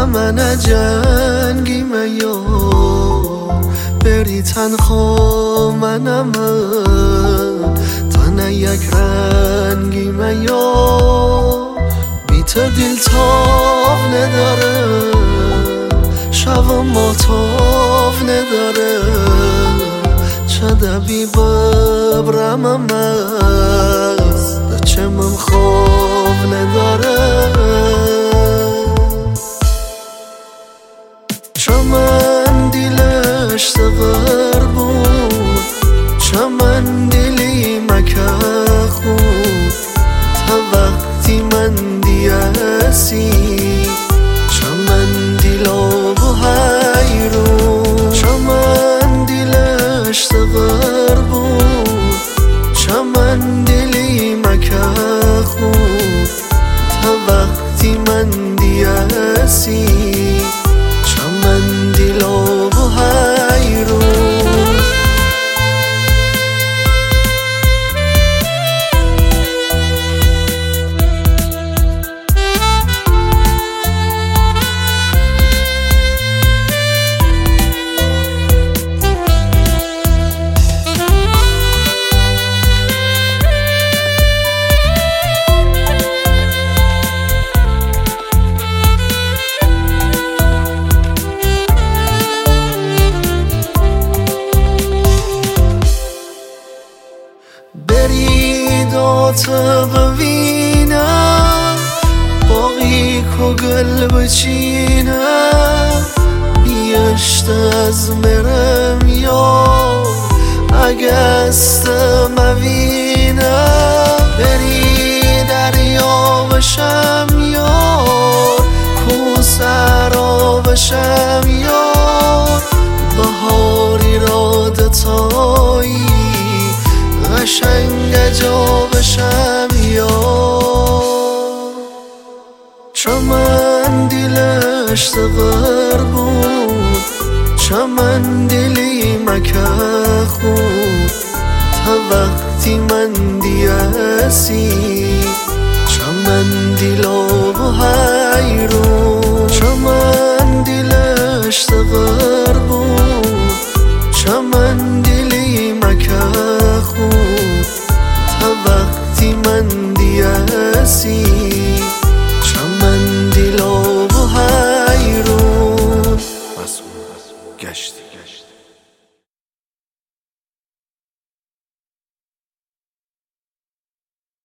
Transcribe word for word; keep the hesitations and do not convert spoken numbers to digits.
من جنگی میا بری تنها منم تنه یک رنگی میا بی تو دل تاب نداره شب ما تاب نداره چه بی ببرم از چه من خواب نداره چمن دلش سغر بود چمن دلی مکه خود تا وقتی من دیاسی چمن دلو و حیرون چمن دلش سغر بود چمن دلی مکه خود تا وقتی من دیاسی چمن دلو و حیرون برید آتا ببینم باقی که گل بچینم بیشت از مرم یا اگه است مبینم بری دریا بشم یا کوسرا بشم یا بهاری را دتایی قشنگ جا بشم یا چمن دلش سغر بود چمن دلی مکه خود تا وقتی من دیاسی چمن دلو و حیرون چمن دلش سغر بود چمن دلی مکه خود تا وقتی من دیاسی